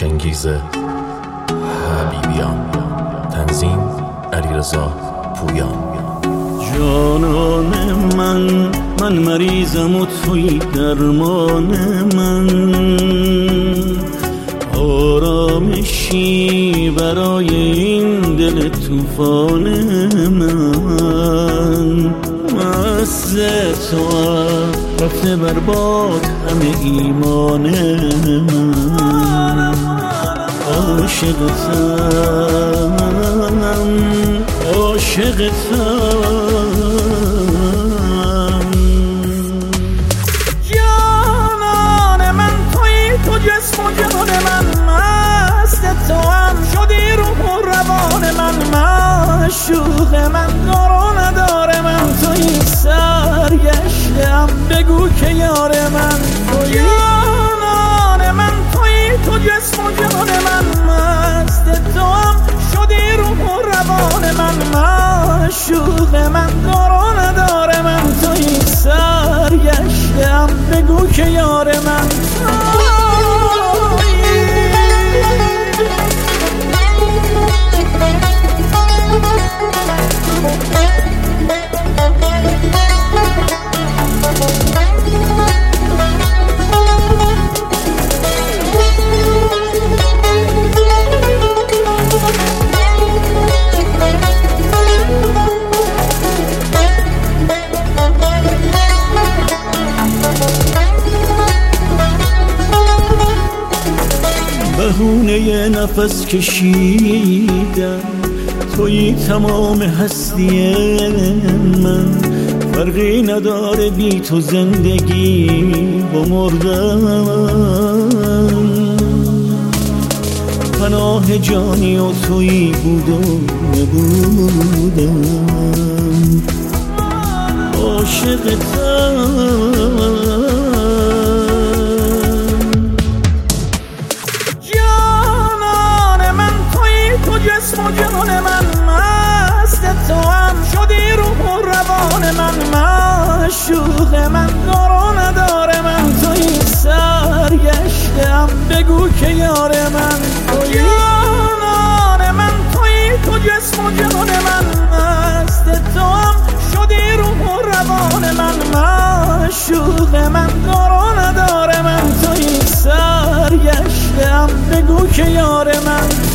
چنگیز حبیبیان. تنظیم علیرضا پویان. جانان من مریضم و توی درمان من، آرامشی برای این دل طوفان من. مست تو رفته برباد همه ایمان من. عاشقتم. جانان من توی تو، جسم و جان من مست تو هم شدی روح و روان من. معشوق من دار و نداره من توی سرگشتم، بگو که یار من توی. جانان من توی تو، جسم و جان من مست تو هم شدی روح و روان من. معشوق من دار و نداره من توی سرگشتم، بگو که یار من. بهونه نفس کشیدم توی تمام هستی من. فرقی نداره بی تو زندگی با مردن. پناه جانی و توی بود و نبودم. عاشقتم. جسم و جان من مست تو هم شدی روح و روان من. معشوق من دار و نداره من توی سرگشتم، بگو که یار من توی. جانان من توی تو، جسم و جان من مست تو هم شدی روح و روان من. معشوق من دار و نداره من توی سرگشتم، بگو که یار من.